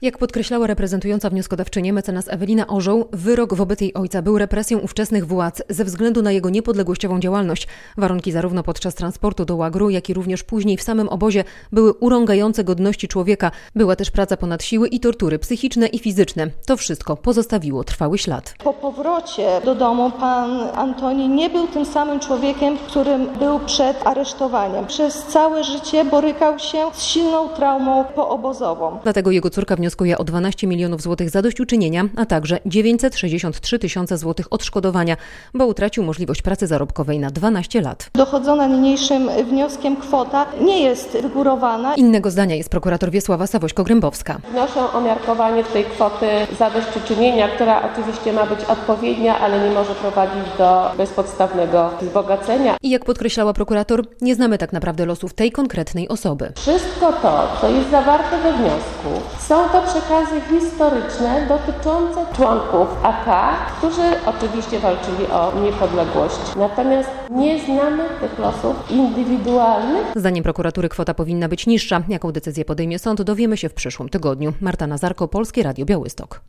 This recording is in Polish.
Jak podkreślała reprezentująca wnioskodawczynię mecenas Ewelina Orzeł, wyrok wobec jej ojca był represją ówczesnych władz ze względu na jego niepodległościową działalność. Warunki zarówno podczas transportu do łagru, jak i również później w samym obozie były urągające godności człowieka. Była też praca ponad siły i tortury psychiczne i fizyczne. To wszystko pozostawiło trwały ślad. Po powrocie do domu pan Antoni nie był tym samym człowiekiem, którym był przed aresztowaniem. Przez całe życie borykał się z silną traumą poobozową. Dlatego jego córka wnioskuje o 12 milionów złotych zadośćuczynienia, a także 963 tysiące złotych odszkodowania, bo utracił możliwość pracy zarobkowej na 12 lat. Dochodzona niniejszym wnioskiem kwota nie jest wygórowana. Innego zdania jest prokurator Wiesława Sawośko-Grębowska. Wnoszę o miarkowanie tej kwoty zadośćuczynienia, która oczywiście ma być odpowiednia, ale nie może prowadzić do bezpodstawnego wzbogacenia. I jak podkreślała prokurator, nie znamy tak naprawdę losów tej konkretnej osoby. Wszystko to, co jest zawarte we wniosku, są to przekazy historyczne dotyczące członków AK, którzy oczywiście walczyli o niepodległość. Natomiast nie znamy tych losów indywidualnych. Zdaniem prokuratury kwota powinna być niższa. Jaką decyzję podejmie sąd, dowiemy się w przyszłym tygodniu. Marta Nazarko, Polskie Radio Białystok.